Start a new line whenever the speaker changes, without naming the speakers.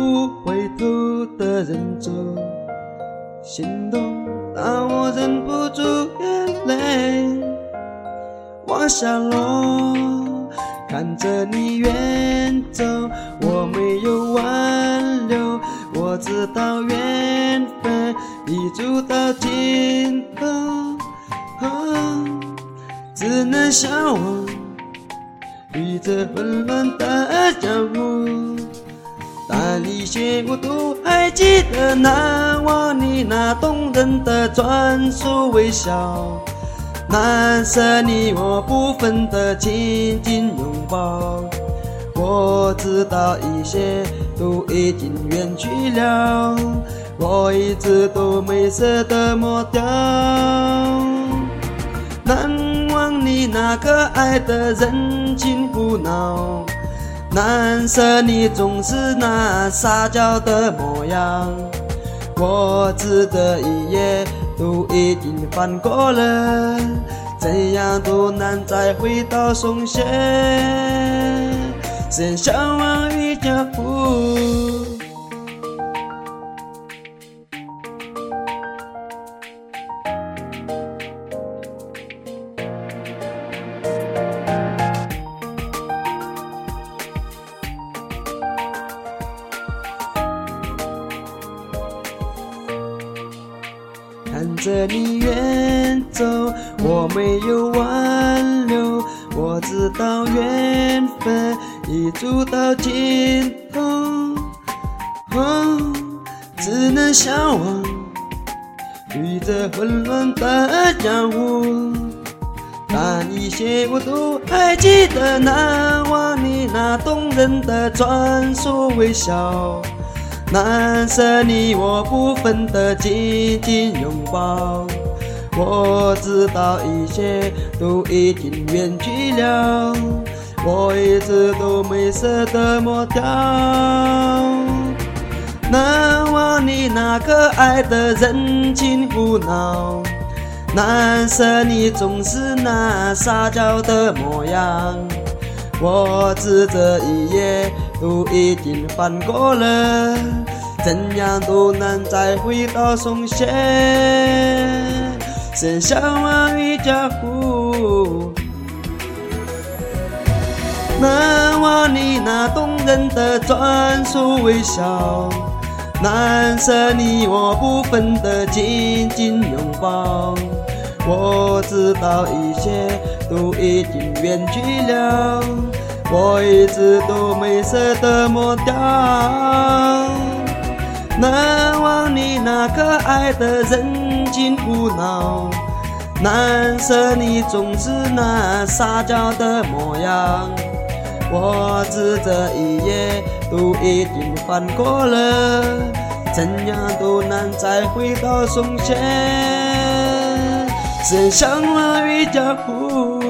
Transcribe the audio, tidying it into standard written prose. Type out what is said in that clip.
不回头的人走，心动让我忍不住眼泪往下落。看着你远走，我没有挽留，我知道缘分已走到尽头，只能向往与这混乱的江湖。但一切我都还记得，难忘你那动人的专属微笑，难舍你我不分的紧紧拥抱。我知道一切都已经远去了，我一直都没舍得抹掉。难忘你那可爱的人情胡闹，难舍你总是那撒娇的模样。我知这一夜都已经翻过了，怎样都难再回到松懈，先向往与脚步。看着你远走，我没有挽留，我知道缘分已走到尽头，只能向往与这混乱的江湖。但一切我都还记得，难忘你那动人的专属微笑，难舍你我不分的紧紧拥抱。我知道一切都已经远去了，我一直都没舍得抹掉。难忘你那可爱的人情胡闹，难舍你总是那撒娇的模样。我知这一夜都已经翻过了，怎样都难再回到松懈，先向往与脚步。难忘你那动人的专属微笑，难舍你我不分的紧紧拥抱。我知道一切都已经远去了，我一直都没舍得抹掉。难忘你那可爱的人情胡闹，难舍你总是那撒娇的模样。我知这一夜都已经翻过了，怎样都难再回到松懈，先向往与脚步。